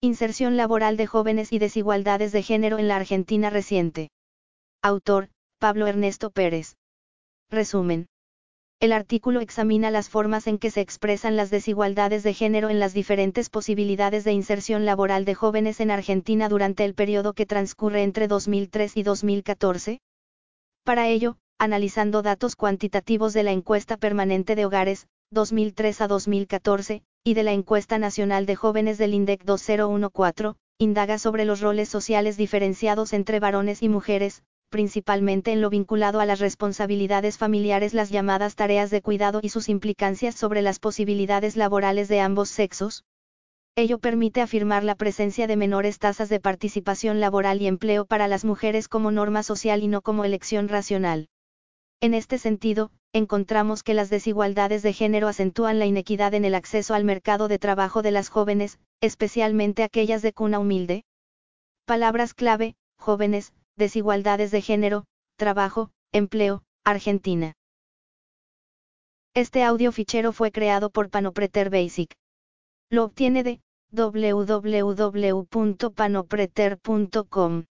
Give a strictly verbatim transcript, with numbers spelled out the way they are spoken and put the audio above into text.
Inserción laboral de jóvenes y desigualdades de género en la Argentina reciente. Autor, Pablo Ernesto Pérez. Resumen. El artículo examina las formas en que se expresan las desigualdades de género en las diferentes posibilidades de inserción laboral de jóvenes en Argentina durante el periodo que transcurre entre dos mil tres y dos mil catorce. Para ello, analizando datos cuantitativos de la encuesta permanente de hogares, dos mil tres a dos mil catorce, y de la encuesta nacional de jóvenes del INDEC dos mil catorce, indaga sobre los roles sociales diferenciados entre varones y mujeres, principalmente en lo vinculado a las responsabilidades familiares, las llamadas tareas de cuidado y sus implicancias sobre las posibilidades laborales de ambos sexos. Ello permite afirmar la presencia de menores tasas de participación laboral y empleo para las mujeres como norma social y no como elección racional. En este sentido, encontramos que las desigualdades de género acentúan la inequidad en el acceso al mercado de trabajo de las jóvenes, especialmente aquellas de cuna humilde. Palabras clave: jóvenes, desigualdades de género, trabajo, empleo, Argentina. Este audio fichero fue creado por Panopreter Basic. Lo obtiene de doble u doble u doble u punto panopreter punto com.